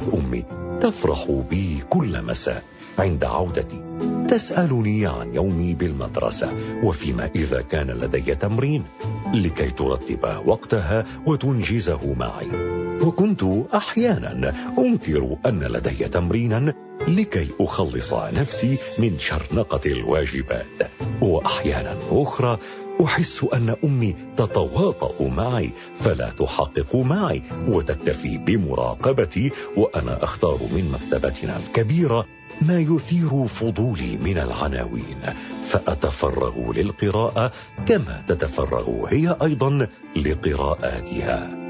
كانت أمي تفرح بي كل مساء عند عودتي، تسألني عن يومي بالمدرسة وفيما إذا كان لدي تمرين، لكي ترتب وقتها وتنجزه معي. وكنت أحيانا أنكر أن لدي تمرينا لكي أخلص نفسي من شرنقة الواجبات، وأحيانا أخرى أحس أن أمي تتواطأ معي فلا تحقق معي وتكتفي بمراقبتي، وأنا أختار من مكتبتنا الكبيرة ما يثير فضولي من العناوين، فأتفرغ للقراءة كما تتفرغ هي أيضا لقراءاتها.